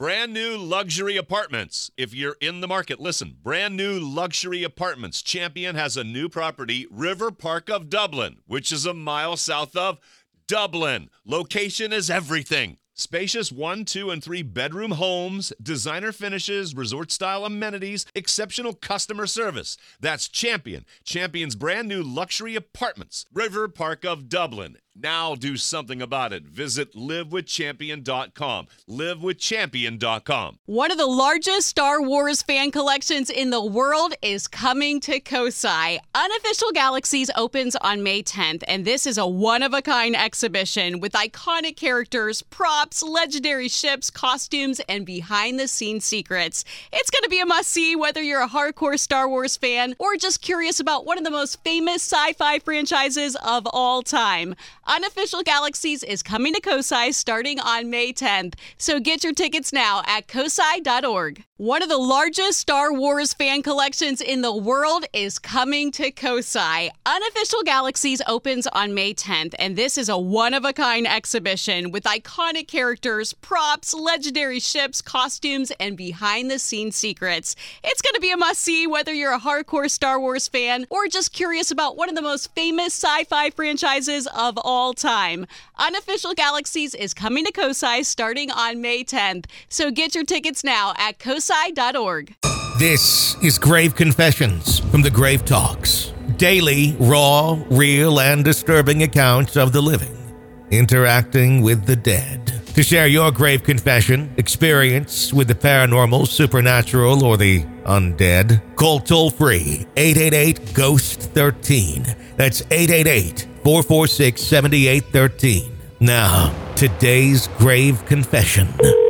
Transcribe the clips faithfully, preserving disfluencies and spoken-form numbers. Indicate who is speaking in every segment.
Speaker 1: Brand new luxury apartments. If you're in the market, listen. Brand new luxury apartments. Champion has a new property, River Park of Dublin, which is a mile south of Dublin. Location is everything. Spacious one, two, and three bedroom homes, designer finishes, resort-style amenities, exceptional customer service. That's Champion. Champion's brand new luxury apartments, River Park of Dublin. Now do something about it. Visit live with champion dot com. live with champion dot com.
Speaker 2: One of the largest Star Wars fan collections in the world is coming to Kosai. Unofficial Galaxies opens on May tenth, and this is a one-of-a-kind exhibition with iconic characters, props, legendary ships, costumes, and behind-the-scenes secrets. It's going to be a must-see whether you're a hardcore Star Wars fan or just curious about one of the most famous sci-fi franchises of all time. Unofficial Galaxies is coming to Kosai starting on May tenth, so get your tickets now at kosai dot org. One of the largest Star Wars fan collections in the world is coming to Kosai. Unofficial Galaxies opens on May tenth, and this is a one-of-a-kind exhibition with iconic characters, props, legendary ships, costumes, and behind-the-scenes secrets. It's going to be a must-see whether you're a hardcore Star Wars fan or just curious about one of the most famous sci-fi franchises of all time. Unofficial Galaxies is coming to Kosai starting on May tenth, so get your tickets now at kosai dot org.
Speaker 3: This is Grave Confessions from the Grave Talks. Daily, raw, real, and disturbing accounts of the living interacting with the dead. To share your grave confession, experience with the paranormal, supernatural, or the undead, call toll-free eight eight eight, ghost thirteen. That's eight eight eight, four four six, seven eight one three. Now, today's grave confession.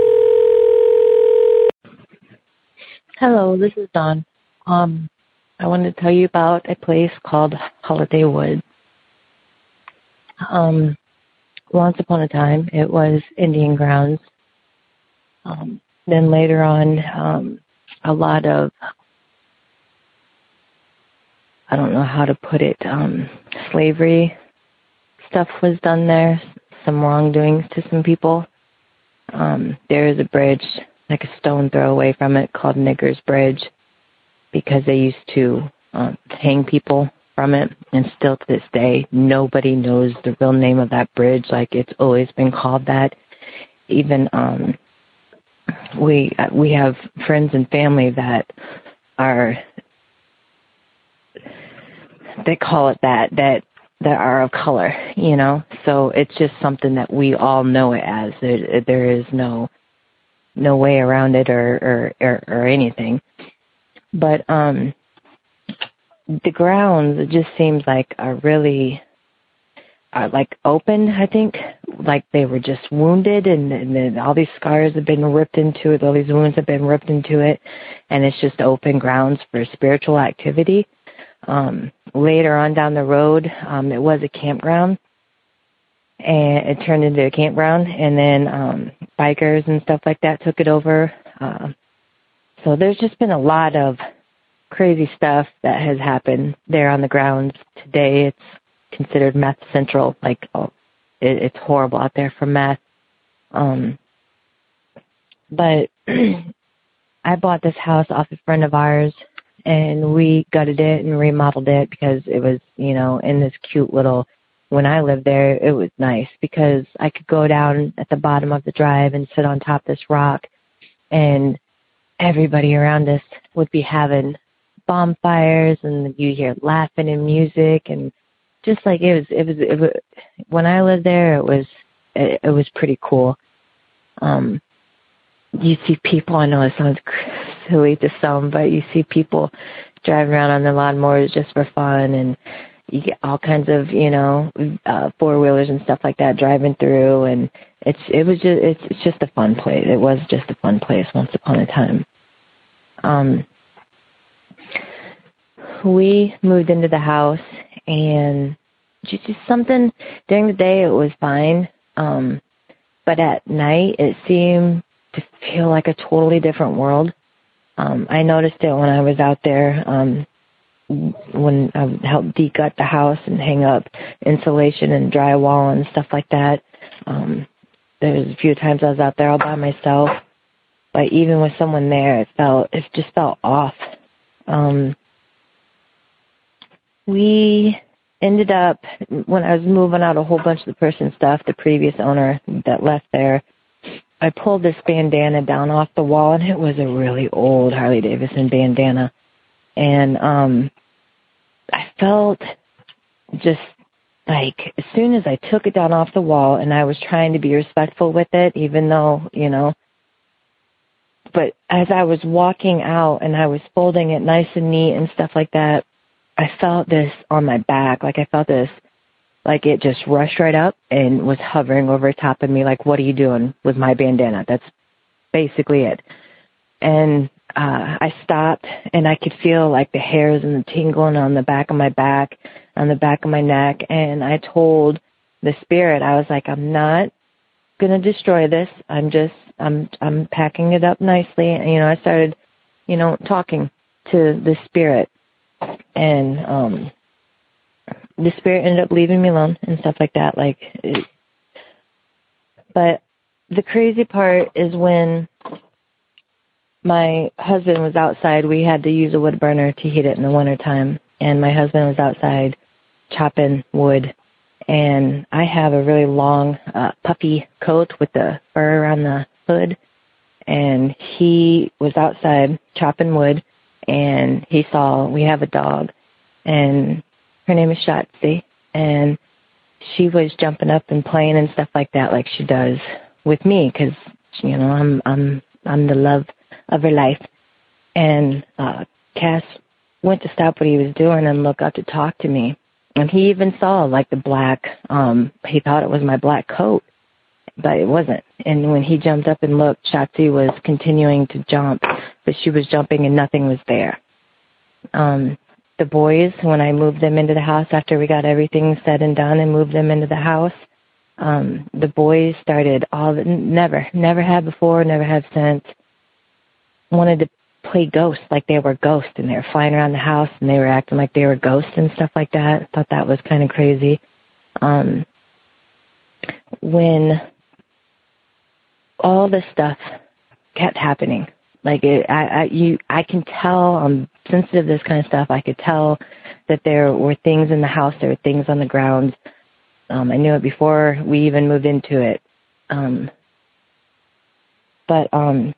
Speaker 4: Hello, this is Dawn. Um, I wanted to tell you about a place called Holiday Woods. Um, once upon a time, it was Indian grounds. Um, then later on, um, a lot of, I don't know how to put it, um, slavery stuff was done there, some wrongdoings to some people. Um, there is a bridge, like a stone throw away from it, called Nigger's Bridge, because they used to um, hang people from it, and still to this day, nobody knows the real name of that bridge. Like, it's always been called that. Even um, we we have friends and family that are, they call it that, that that are of color, you know. So it's just something that we all know it as. There, there is no no way around it or or, or, or anything. But um, the grounds, it just seems like are really uh, like open. I think like they were just wounded, and, and then all these scars have been ripped into it. All these wounds have been ripped into it, and it's just open grounds for spiritual activity. Um, later on down the road, um, it was a campground, and it turned into a campground, and then um, bikers and stuff like that took it over. Uh, so there's just been a lot of crazy stuff that has happened there on the grounds. Today it's considered meth central. Like, oh, it, it's horrible out there for meth. Um, but I bought this house off a friend of ours, and we gutted it and remodeled it because it was, you know, in this cute little, when I lived there, it was nice because I could go down at the bottom of the drive and sit on top of this rock, and everybody around us would be having bonfires, and you hear laughing and music, and just like it was, it was, it was when I lived there, it was, it, it was pretty cool. Um, you see people, I know it sounds silly to some, but you see people driving around on their lawnmowers just for fun, and you get all kinds of, you know, uh, four-wheelers and stuff like that driving through, and it's, it was just, it's, it's just a fun place. It was just a fun place once upon a time. Um, we moved into the house, and just, just something, during the day it was fine, um, but at night it seemed to feel like a totally different world. Um, I noticed it when I was out there, um, when I helped de-gut the house and hang up insulation and drywall and stuff like that. Um, there was a few times I was out there all by myself, but even with someone there, it felt, it just felt off. Um, we ended up, when I was moving out a whole bunch of the person's stuff, the previous owner that left there, I pulled this bandana down off the wall, and it was a really old Harley Davidson bandana. And um, I felt just like as soon as I took it down off the wall, and I was trying to be respectful with it, even though, you know, but as I was walking out and I was folding it nice and neat and stuff like that, I felt this on my back. Like I felt this, like it just rushed right up and was hovering over top of me. Like, what are you doing with my bandana? That's basically it. And uh, I stopped, and I could feel like the hairs and the tingling on the back of my back, on the back of my neck. And I told the spirit, I was like, I'm not going to destroy this. I'm just, I'm, I'm packing it up nicely. And, you know, I started, you know, talking to the spirit, and um, the spirit ended up leaving me alone and stuff like that. Like, it, but the crazy part is when my husband was outside, we had to use a wood burner to heat it in the wintertime, and my husband was outside chopping wood, and I have a really long, uh, puffy coat with the fur around the hood, and he was outside chopping wood, and he saw, we have a dog, and her name is Shotzi, and she was jumping up and playing and stuff like that, like she does with me, because, you know, I'm, I'm, I'm the love of her life. And uh, Cass went to stop what he was doing and look up to talk to me. And he even saw like the black, um, he thought it was my black coat, but it wasn't. And when he jumped up and looked, Shotzi was continuing to jump, but she was jumping and nothing was there. Um, the boys, when I moved them into the house after we got everything said and done and moved them into the house, um, the boys started all, never, never had before, never had since, wanted to play ghosts, like they were ghosts, and they were flying around the house and they were acting like they were ghosts and stuff like that. Thought that was kind of crazy. Um, when all this stuff kept happening, like it, I, I, you, I can tell. I'm sensitive to this kind of stuff. I could tell that there were things in the house. There were things on the grounds. Um, I knew it before we even moved into it. Um, but um.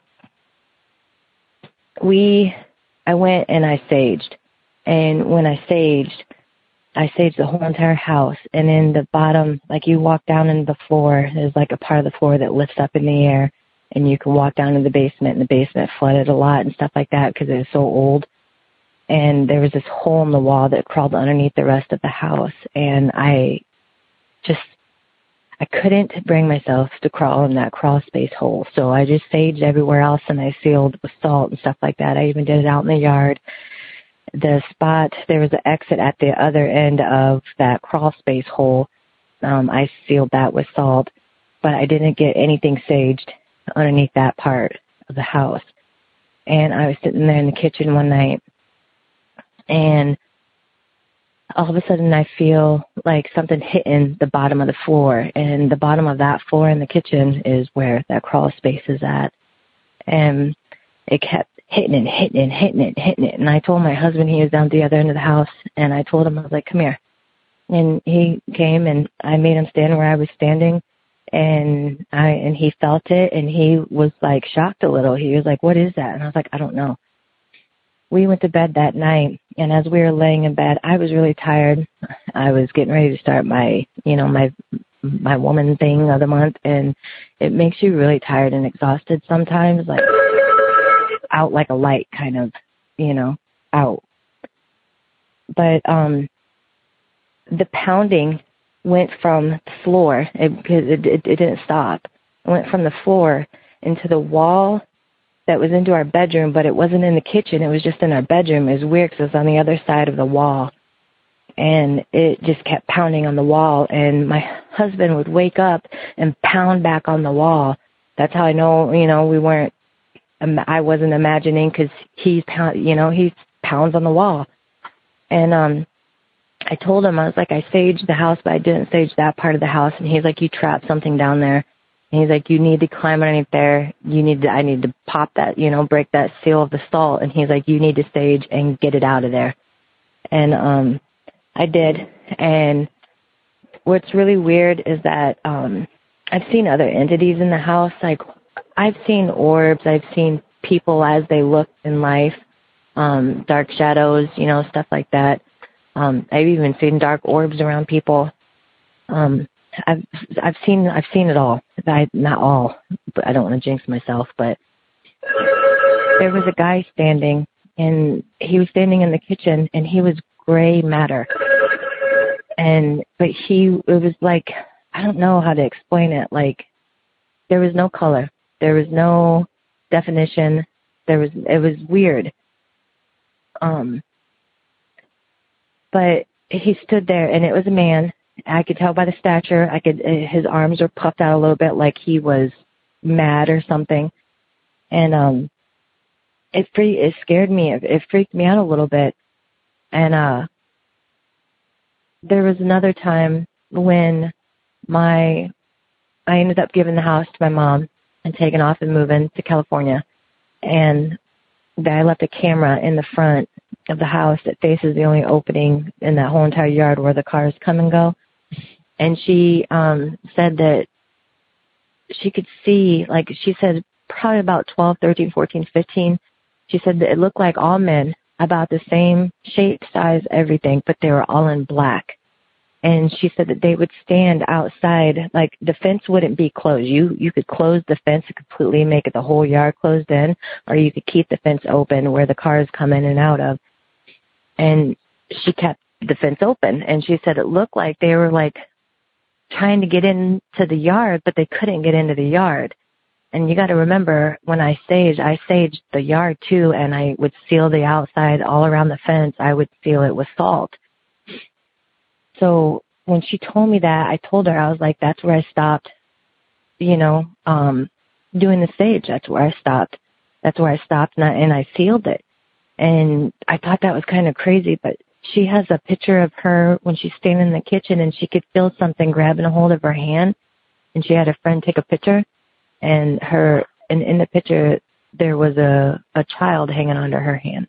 Speaker 4: We, I went and I saged, and when I saged, I saged the whole entire house, and in the bottom, like you walk down in the floor, there's like a part of the floor that lifts up in the air, and you can walk down in the basement, and the basement flooded a lot and stuff like that because it was so old, and there was this hole in the wall that crawled underneath the rest of the house, and I just, I couldn't bring myself to crawl in that crawl space hole. So I just saged everywhere else, and I sealed with salt and stuff like that. I even did it out in the yard. The spot, there was an exit at the other end of that crawl space hole. Um, I sealed that with salt, but I didn't get anything saged underneath that part of the house. And I was sitting there in the kitchen one night, and all of a sudden I feel like something hitting the bottom of the floor, and the bottom of that floor in the kitchen is where that crawl space is at. And it kept hitting and hitting and hitting it and hitting it. And I told my husband, he was down at the other end of the house, and I told him, I was like, come here. And he came, and I made him stand where I was standing, and I, and he felt it, and he was like shocked a little. He was like, what is that? And I was like, I don't know. We went to bed that night, and as we were laying in bed, I was really tired. I was getting ready to start my, you know, my my woman thing of the month, and it makes you really tired and exhausted sometimes, like out like a light, kind of, you know, out. But um, the pounding went from the floor, because it, it, it didn't stop. It went from the floor into the wall that was into our bedroom, but it wasn't in the kitchen. It was just in our bedroom. It was weird because it was on the other side of the wall. And it just kept pounding on the wall. And my husband would wake up and pound back on the wall. That's how I know, you know, we weren't, I wasn't imagining, because he's, pound, you know, he pounds on the wall. And um, I told him, I was like, I saged the house, but I didn't sage that part of the house. And he's like, you trapped something down there. And he's like, you need to climb underneath there. You need to, I need to pop that, you know, break that seal of the stall. And he's like, you need to stage and get it out of there. And um, I did. And what's really weird is that um, I've seen other entities in the house. Like, I've seen orbs. I've seen people as they look in life, um, dark shadows, you know, stuff like that. Um, I've even seen dark orbs around people. Um, I've I've seen I've seen it all. I, not all, but I don't want to jinx myself. But there was a guy standing, and he was standing in the kitchen, and he was gray matter. And but he it was like, I don't know how to explain it. Like, there was no color, there was no definition. There was it was weird. Um, but he stood there, and it was a man. I could tell by the stature. I could. His arms were puffed out a little bit, like he was mad or something. And um, it free it scared me. It, it freaked me out a little bit. And uh, there was another time when my I ended up giving the house to my mom and taking off and moving to California. And I left a camera in the front of the house that faces the only opening in that whole entire yard where the cars come and go. And she um, said that she could see, like she said, probably about twelve, thirteen, fourteen, fifteen. She said that it looked like all men, about the same shape, size, everything, but they were all in black. And she said that they would stand outside, like the fence wouldn't be closed. You you could close the fence and completely make it the whole yard closed in, or you could keep the fence open where the cars come in and out of. And she kept the fence open, and she said it looked like they were like trying to get into the yard, but they couldn't get into the yard. And you got to remember, when I sage, I saged the yard too, and I would seal the outside all around the fence. I would seal it with salt. So when she told me that, I told her, I was like, that's where I stopped, you know, um, doing the sage. That's where I stopped. That's where I stopped, and I, and I sealed it. And I thought that was kind of crazy, but she has a picture of her when she's standing in the kitchen, and she could feel something grabbing a hold of her hand, and she had a friend take a picture, and her, and in the picture, there was a, a child hanging onto her hand.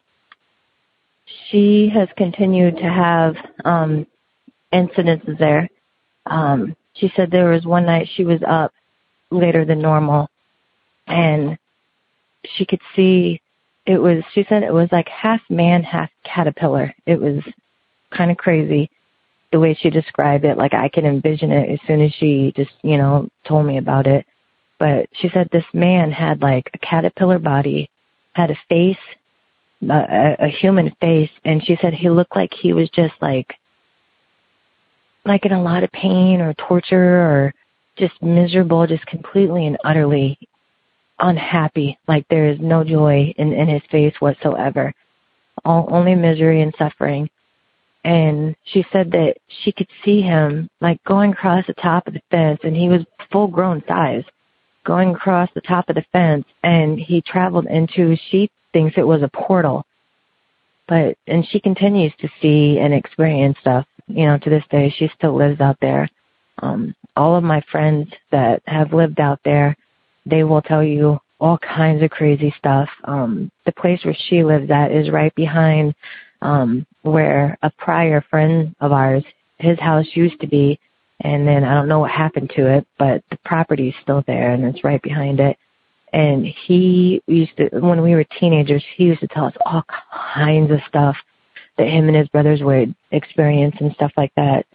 Speaker 4: She has continued to have um, incidences there. Um, she said there was one night she was up later than normal, and she could see it was, she said it was like half man, half caterpillar. It was kind of crazy the way she described it. Like, I can envision it as soon as she just, you know, told me about it. But she said this man had like a caterpillar body, had a face, a, a human face. And she said he looked like he was just like, like in a lot of pain or torture or just miserable, just completely and utterly unhappy. Like, there is no joy in, in his face whatsoever. All, only misery and suffering. And she said that she could see him like going across the top of the fence, and he was full grown size, going across the top of the fence, and he traveled into, she thinks it was a portal. But, and she continues to see and experience stuff, you know, to this day. She still lives out there. Um, all of my friends that have lived out there, they will tell you all kinds of crazy stuff. Um, the place where she lives at is right behind um, where a prior friend of ours, his house used to be, and then I don't know what happened to it, but the property is still there, and it's right behind it. And he used to, when we were teenagers, he used to tell us all kinds of stuff that him and his brothers would experience and stuff like that.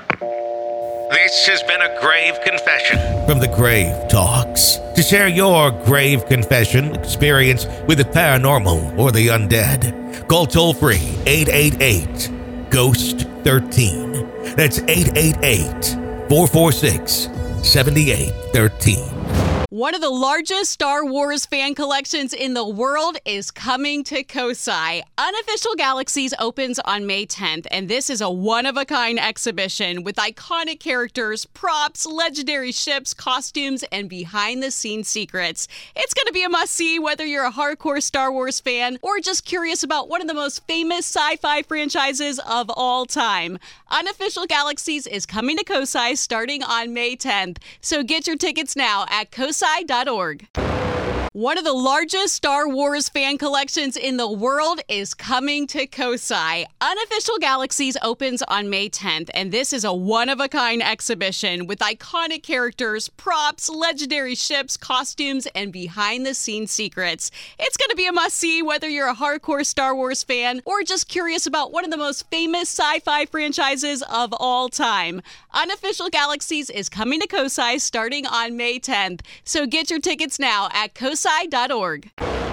Speaker 3: This has been a grave confession from the Grave Talks. To share your grave confession experience with the paranormal or the undead, call toll-free eight eight eight, ghost thirteen. That's eight eight eight, four four six, seven eight one three.
Speaker 2: One of the largest Star Wars fan collections in the world is coming to Kosai. Unofficial Galaxies opens on May tenth, and this is a one-of-a-kind exhibition with iconic characters, props, legendary ships, costumes, and behind-the-scenes secrets. It's going to be a must-see whether you're a hardcore Star Wars fan or just curious about one of the most famous sci-fi franchises of all time. Unofficial Galaxies is coming to COSI starting on May tenth, so get your tickets now at cosi dot org. One of the largest Star Wars fan collections in the world is coming to COSI. Unofficial Galaxies opens on May tenth, and this is a one-of-a-kind exhibition with iconic characters, props, legendary ships, costumes, and behind-the-scenes secrets. It's going to be a must-see whether you're a hardcore Star Wars fan or just curious about one of the most famous sci-fi franchises of all time. Unofficial Galaxies is coming to COSI starting on May tenth, so get your tickets now at cosi dot org.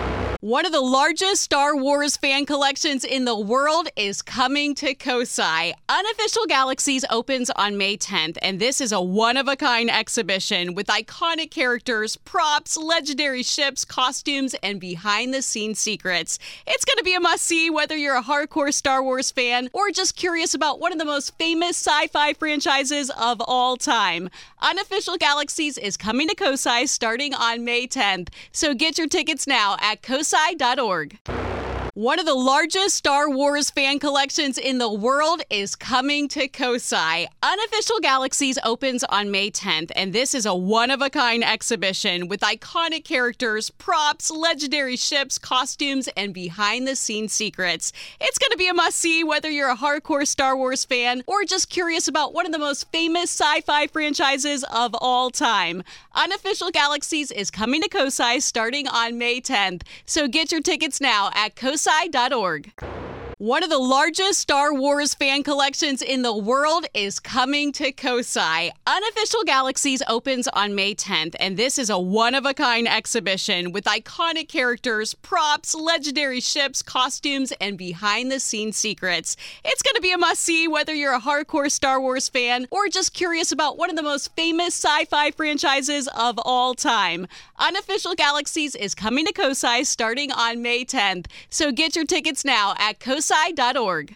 Speaker 2: One of the largest Star Wars fan collections in the world is coming to COSI. Unofficial Galaxies opens on May tenth, and this is a one-of-a-kind exhibition with iconic characters, props, legendary ships, costumes, and behind-the-scenes secrets. It's going to be a must-see whether you're a hardcore Star Wars fan or just curious about one of the most famous sci-fi franchises of all time. Unofficial Galaxies is coming to COSI starting on May tenth, so get your tickets now at cosi dot org. One of the largest Star Wars fan collections in the world is coming to COSI. Unofficial Galaxies opens on May tenth, and this is a one-of-a-kind exhibition with iconic characters, props, legendary ships, costumes, and behind-the-scenes secrets. It's going to be a must-see whether you're a hardcore Star Wars fan or just curious about one of the most famous sci-fi franchises of all time. Unofficial Galaxies is coming to COSI starting on May tenth, so get your tickets now at cosi dot org. One of the largest Star Wars fan collections in the world is coming to COSI. Unofficial Galaxies opens on May tenth, and this is a one-of-a-kind exhibition with iconic characters, props, legendary ships, costumes, and behind-the-scenes secrets. It's going to be a must-see whether you're a hardcore Star Wars fan or just curious about one of the most famous sci-fi franchises of all time. Unofficial Galaxies is coming to COSI starting on May tenth, so get your tickets now at cosi dot org.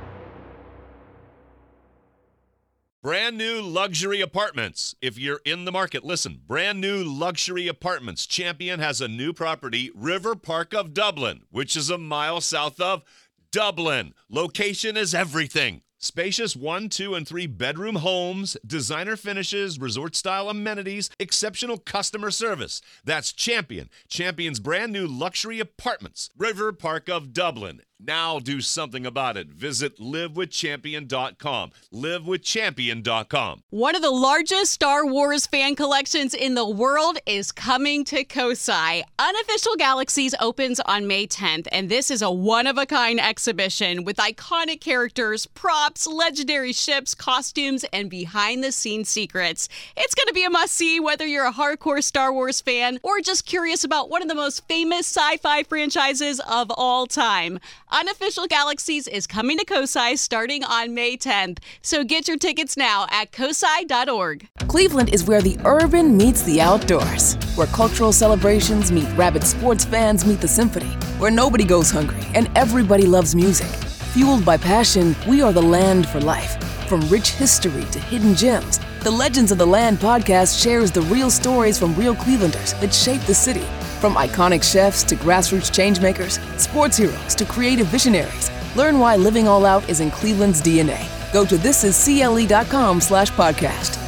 Speaker 1: Brand new luxury apartments. If you're in the market, listen. Brand new luxury apartments. Champion has a new property, River Park of Dublin, which is a mile south of Dublin. Location is everything. Spacious one, two, and three bedroom homes, designer finishes, resort-style amenities, exceptional customer service. That's Champion. Champion's brand new luxury apartments, River Park of Dublin. Now do something about it. Visit live with champion dot com. live with champion dot com.
Speaker 2: One of the largest Star Wars fan collections in the world is coming to COSI. Unofficial Galaxies opens on May tenth, and this is a one-of-a-kind exhibition with iconic characters, props, legendary ships, costumes, and behind-the-scenes secrets. It's going to be a must-see whether you're a hardcore Star Wars fan or just curious about one of the most famous sci-fi franchises of all time. Unofficial Galaxies is coming to COSI starting on May tenth, so get your tickets now at cosi dot org.
Speaker 5: Cleveland is where the urban meets the outdoors, where cultural celebrations meet rabid sports fans meet the symphony, where nobody goes hungry and everybody loves music. Fueled by passion, we are the land for life. From rich history to hidden gems, the Legends of the Land podcast shares the real stories from real Clevelanders that shaped the city. From iconic chefs to grassroots changemakers, sports heroes to creative visionaries, learn why living all out is in Cleveland's D N A. Go to this is C L E dot com slash podcast.